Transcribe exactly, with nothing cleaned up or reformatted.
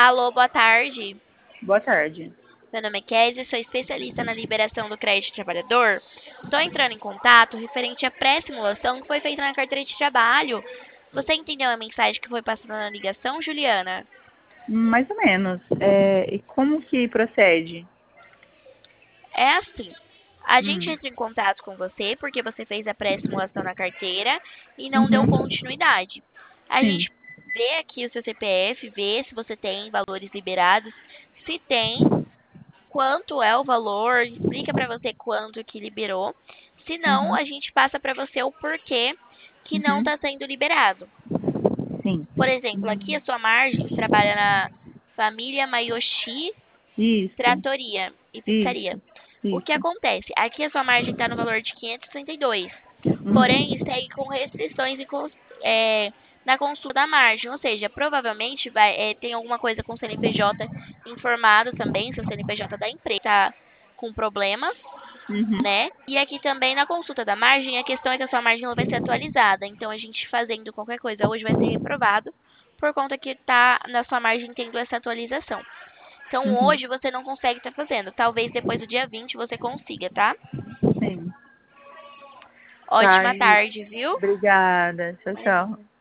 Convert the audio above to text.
Alô, boa tarde. Boa tarde. Meu nome é Kézia, sou especialista na liberação do crédito trabalhador. Estou entrando em contato referente à pré-simulação que foi feita na carteira de trabalho. Você entendeu a mensagem que foi passada na ligação, Juliana? Mais ou menos. É, e como que procede? É assim. A gente Hum. entra em contato com você porque você fez a pré-simulação na carteira e não deu Uhum. continuidade. A Sim. gente vê aqui o seu C P F, vê se você tem valores liberados. Se tem, quanto é o valor, explica para você quanto que liberou. Se não, Uhum. a gente passa para você o porquê que não Uhum. está sendo liberado. Sim. Por exemplo, aqui a Hum. sua margem trabalha na família Mayoshi Isso. Tratoria e Pizzaria. Isso. O que Isso. acontece? Aqui a sua margem está no valor de quinhentos e trinta e dois, porém Uhum. segue com restrições e cons- é, na consulta da margem, ou seja, provavelmente vai, é, tem alguma coisa com o C N P J informado também, seu C N P J da empresa está com problemas, Uhum. né? E aqui também na consulta da margem, a questão é que a sua margem não vai ser atualizada. Então a gente fazendo qualquer coisa hoje vai ser reprovado por conta que tá na sua margem tendo essa atualização. Então Uhum. hoje você não consegue estar fazendo. Talvez depois do dia vinte você consiga, tá? Sim. Tá. Ótima e- tarde, viu? Obrigada. Tchau, tchau.